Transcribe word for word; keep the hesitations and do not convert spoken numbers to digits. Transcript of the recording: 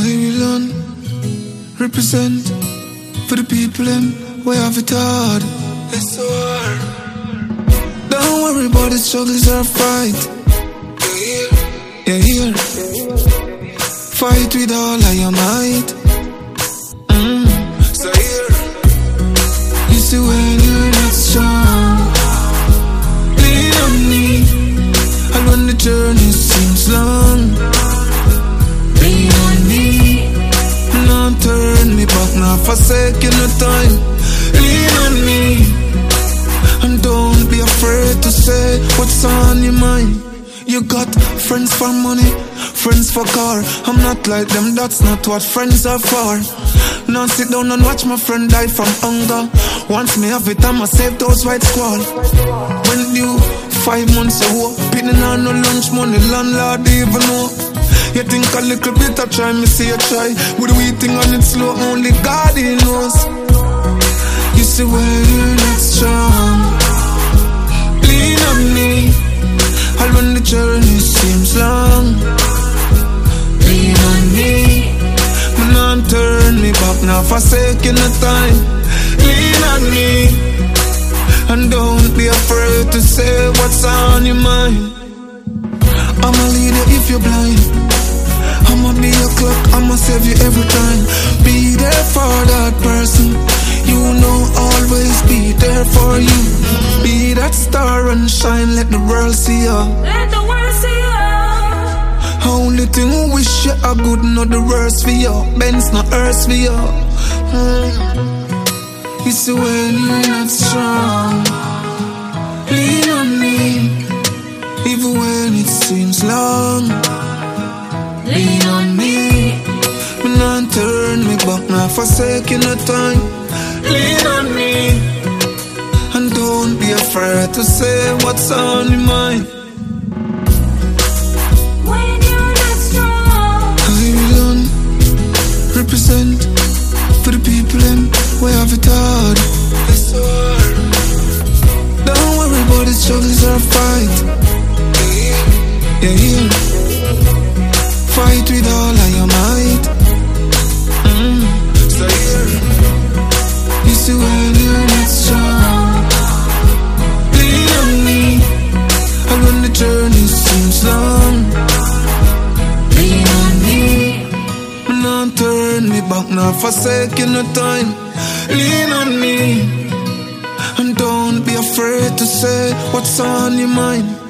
I will on represent for the people them we have it hard. It's so hard. Don't worry about the struggles or fight. You're here, you're here. Fight with all of your might. Mm. So here, you see when you're not strong, lean on me. And when the journey seems long, lean on me. Not turn me back, not forsake you no time. Lean on me. And don't be afraid to say what's on your mind. You got friends for money, friends for car. I'm not like them, that's not what friends are for. Now sit down and watch my friend die from hunger. Once me have it, I'ma save those white squall. When you five months ago, pinning on no lunch money, landlord even know. You think a little bit, I try, me see you try. With the waiting on it slow, only God he knows. You see when you're not strong, lean on me. And when the journey seems long, lean on me. But not turn me back, not forsake you no time. Lean on me. And don't be afraid to say what's on your mind. I'm a leader if you're blind. I'ma be your clock, I'ma save you every time. Be there for that person, you know, always be there for you. Be that star and shine, let the world see ya. Let the world see ya. Only thing we wish you are good, not the worst for you. Ben's not earth for you. mm. You see when you're not strong, lean on me. Even when it seems long, lean on me. But not turn me back, not forsake you no time. Lean on me. And don't be afraid to say what's on your mind. When you're not strong, I will on represent for the people and we have it hard. It's so hard. Don't worry about the struggles or fight. You're here, fight with all of your might. Mm. So here, you see when you're not strong, lean on me. And when the journey seems long, lean on me. Not turn me back, not forsake you no time. Lean on me. And don't be afraid to say what's on your mind.